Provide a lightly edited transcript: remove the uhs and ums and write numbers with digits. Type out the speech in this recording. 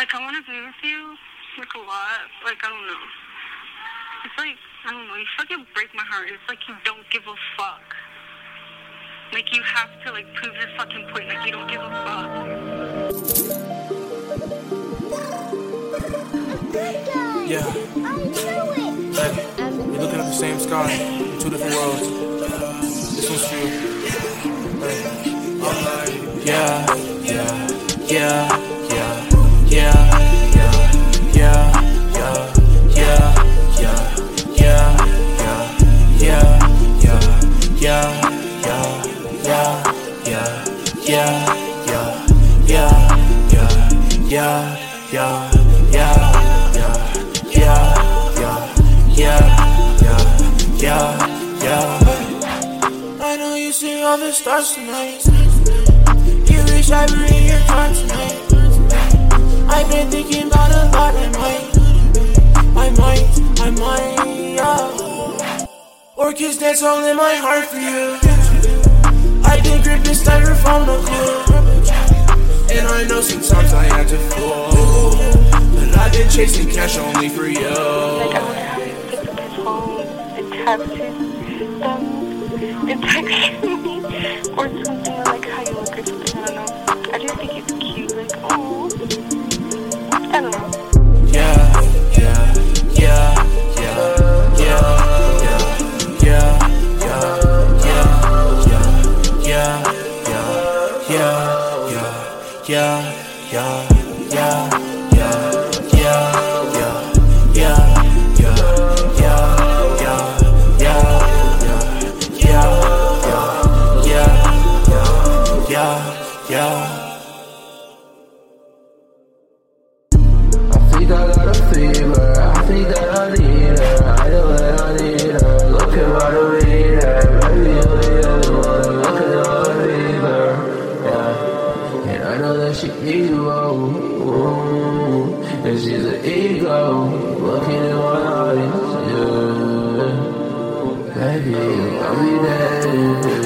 Like, I want to be with you, like, a lot. Like, I don't know. It's like, I don't know, you fucking break my heart. It's like you don't give a fuck. Like, you have to, like, prove your fucking point. Like, you don't give a fuck. Yeah. Hey, you're looking at the same sky in two different worlds. This one's for you. Hey. Yeah, yeah, yeah, yeah, yeah, yeah, yeah, yeah, yeah, yeah, yeah, yeah, yeah, yeah, I know you see all the stars tonight. You wish I were in your car tonight. I've been thinking about a lot. I might, yeah. Orchids dance all in my heart for you. I've been gripping styrofoam, no clue. And I know sometimes I act a fool, but I've been chasing cash only for you. Like, I wonder how you pick up his phone and text him and text me or something like how you look or something. I don't know. I just think it's cute. Like, oh, I don't know. Yeah, yeah, yeah, yeah, yeah, yeah, yeah, yeah, yeah, yeah, yeah, yeah, yeah, yeah, yeah, yeah, yeah, yeah, yeah. I think I got a fever, I think that I need her, I know that I need her, looking right to read her, baby you're the only one, looking at all the fever, yeah, and I know that she needs you, and she's an ego, looking in my eyes, yeah, baby, I'll be there.